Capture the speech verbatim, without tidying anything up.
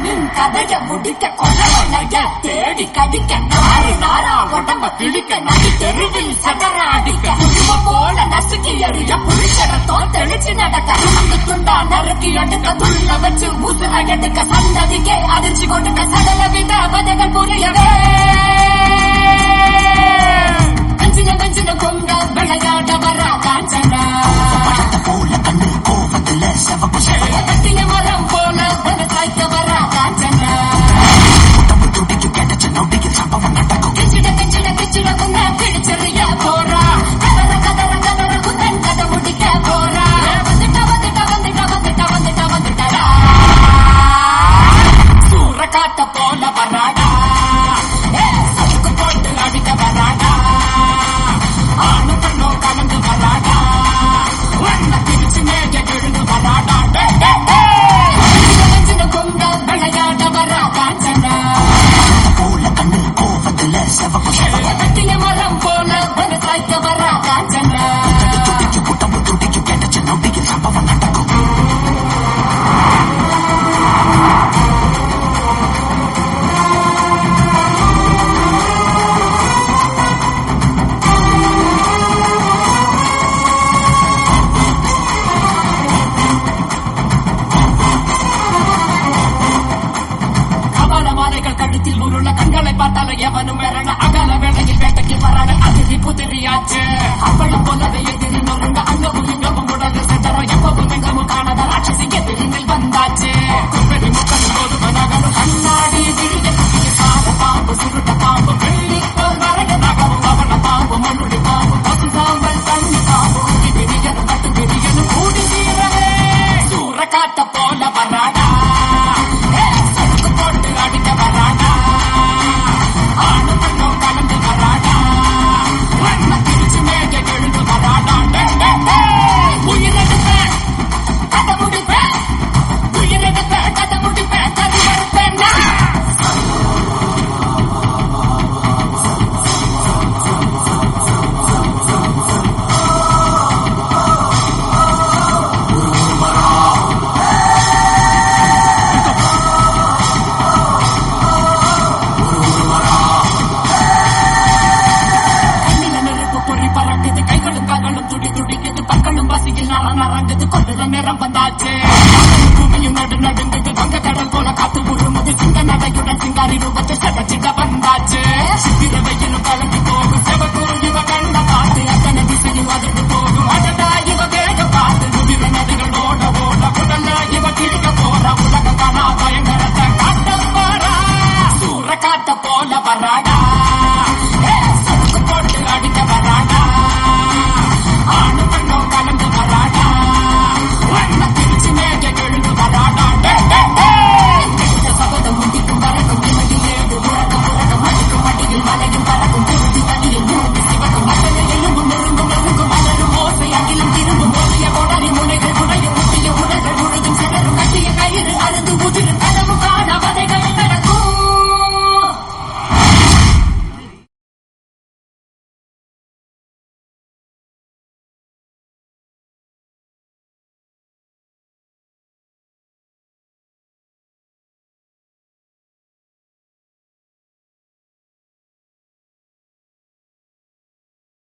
நின் கதைய முடிக்க கொலைய தேடி கடிக்க நாறு நாரா உடம்ப கிழிக்க நடி தெருவில் சதற அடிக்க புதுவ போல நசுக்கி எறிய புளிச்சடத்தோ தெளிச்சு நடக்க அந்த துண்டா நறுக்கி எடுக்க துள்ள வச்சு உசுர எடுக்க சந்ததிக்கே அதிர்ச்சி கொடுக்க சடல வித பதங்கள் புரியவே அஞ்சின வஞ்சின கொண்ட விளையாட வர காஞ்சனா போல கண்ணு கோபத்துல செவப்பு கட்டின மரம் போல ஒரு சாய்க்க வர காஞ்சனா துடிக்கு கிடைச்ச நொடிக்கு சம்பவம் நடக்கும் கிச்சிட கிச்சிட கிச்சிட குந்த பிடிச்செறிய போறா கதற கதற கதற குந்தன் கதை முடிக்க போறா வந்துட்ட வந்துட்ட வந்துட்ட வந்துட்ட வந்துட்ட வந்துட்டடா சூற காட்ட போல வராடா சதுக்கு போட்டு அடிக்க வராடா ஆணு பெண்ணோ கலந்து வராடா ஒன்ன பிரிச்சு மேஜ விழுந்து வராடா கொண்ட விளையாட வரா காஞ்சனா போல கண்ணு கோபத்துல செவப்பு கட்டின மரம் போல ஒரு சாய்க்க வரா காஞ்சனா துடிக்கு புட்டம்பு துடிக்கு கிடைச்ச நொடிக்கு சம்பவம் நடக்கும் கழுத்தில் உருள கண்களை பார்த்தாலும் எவனும் வேறன அகல வேளையில் வேட்டைக்கு வரான அதிரி புதிரியாச்சு அவளும் போலவே எதிரி நொறுங்க அங்கவும் இங்கவும் உடல் சென்றோம் எப்பவும் எங்கவும் காணாத ராட்சசி எதிரினில் வந்தாச்சு